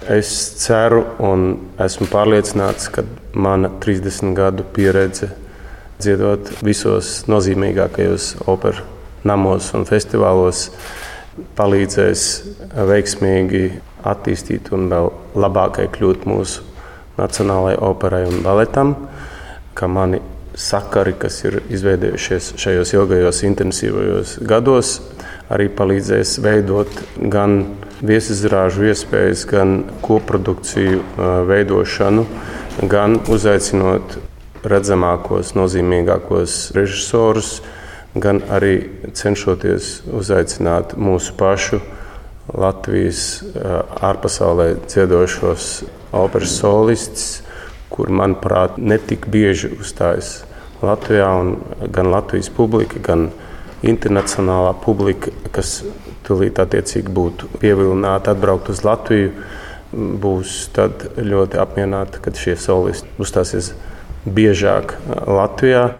Es ceru un esmu pārliecināts, ka mana 30 gadu pieredze dziedot visos nozīmīgākajos operas namos un festivālos palīdzēs veiksmīgi attīstīt un vēl labākai kļūt mūsu Nacionālajai operai un baletam, ka mani sakari, kas ir izveidojušies šajos ilgajos intensīvajos gados, arī palīdzēs veidot gan viesizrāžu iespējas, gan koprodukciju veidošanu, gan uzaicinot redzamākos, nozīmīgākos režisorus, gan arī cenšoties uzaicināt mūsu pašu Latvijas ārpasaulē dziedošos operas solistus, kur, manuprāt, netik bieži uzstājas Latvijā, un gan Latvijas publika, gan internacionālā publika, kas tūlīt attiecīgi būtu pievilināta atbraukt uz Latviju, būs tad ļoti apmierināta, kad šie solisti uzstāsies biežāk Latvijā.